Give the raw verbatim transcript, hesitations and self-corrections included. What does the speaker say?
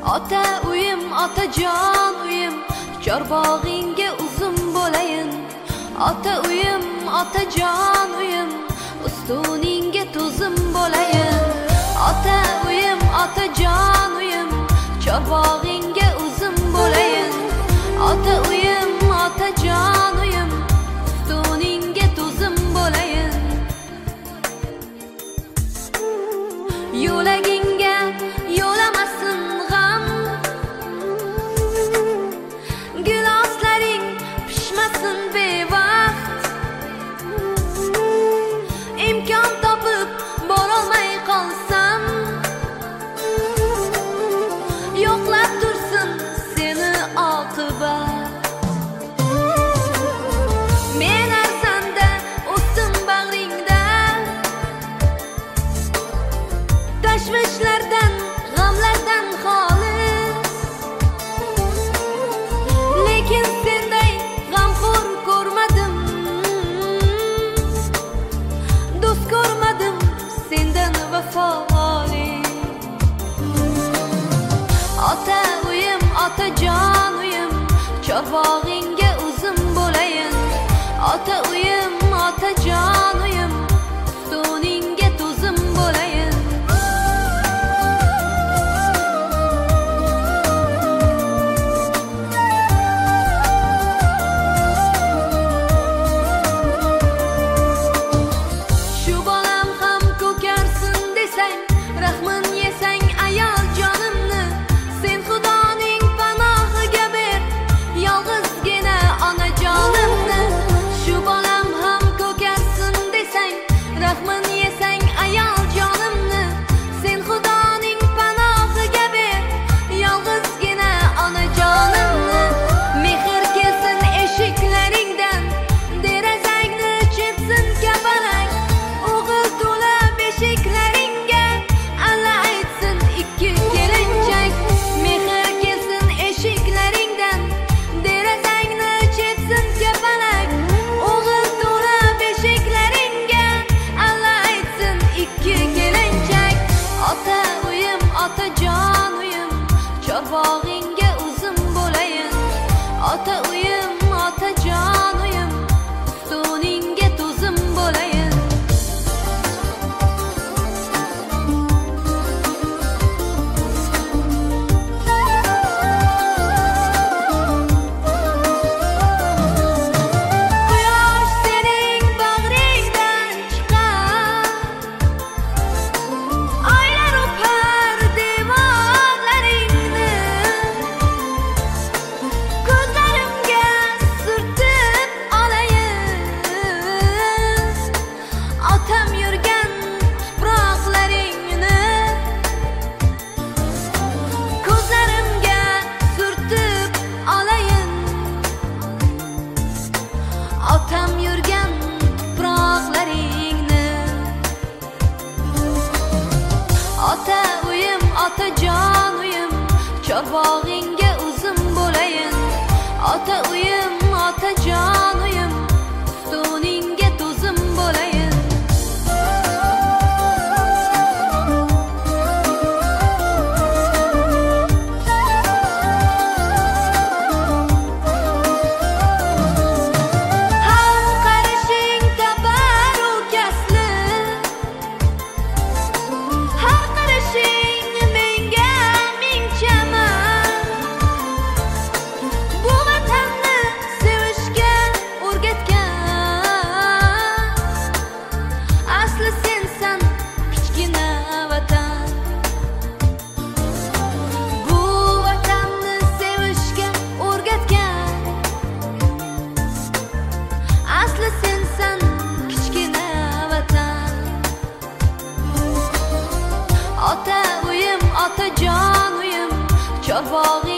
Ota uyim, otajon uyim, chorbog'ingga uzum bo'layin. Ota uyim, otajon uyim, ustuningga tuzum bo'layin. Ota uyim, otajon uyim, chorbog'ingga uzum bo'layin. Ota uyim, otajon uyim, ustuningga tuzum bo'layin. Yo'lagingga yo'lamasin g'am, giloslaring pishmasin bevaqt. Imkon topib borolmay qolsam, yo'qlab tursin seni oqibat. Men arzanda o'sdim bag'ringda, tashvishlardan, g'amlardan xoli. Lekin senday g'amxo'r ko'rmadim, do'st ko'rmadim sendan vafoli. Ota uyim, otajon uyim, chorbog'ingga uzum bo'layin. Ota uyim, otajon uyim, ustuningga tuzum bo'layin. Shu bolam ham ko'karsin desang, rahmin yesang ayol jonimni, sen Xudoning panohiga ber yolg'izgina onajonimni. Shu bolam ham ko'karsin desang, rahmin yesang ayol jonimni, sen Xudoning panohiga ber yolg'izgina onajonimni. Mehr kelsin eshiklaringdan, derazangni chepsin kapalak. O'g'il to'la beshiklaringga alla aytsin ikki kelinchak. Mehr kelsin eshiklaringdan, derazangni chepsin kapalak. O'g'il to'la beshiklaringga alla aytsin ikki kelinchak. Ota uyim, otajon uyim, chorbog'ingga uzum bo'layin. Ota uyim, otajon uyim, ustuningga tuzum bo'layin. Quyosh sening bag'ringdan chiqar, oylar o'par devorlaringni. Ko'zlarimga surtib olayin, otam yurgan tuproqlaringni. Ko'zlarimga surtib olayin, otam yurgan tuproqlaringni. Ota uyim, otajon uyim, chorbog'ingga uzum bo'layin. Ota uyim, otajon uyim, ustuningga tuzum bo'layin. Har qarashing tabarruk asli, har qarashing menga ming chaman. Bu vatanni sevishga o'rgatgan, asli sensan kichkina vatan. Bu vatanni sevishga o'rgatgan, asli sensan kichkina vatan. Ota uyim, otajon uyim, chorbog'ingga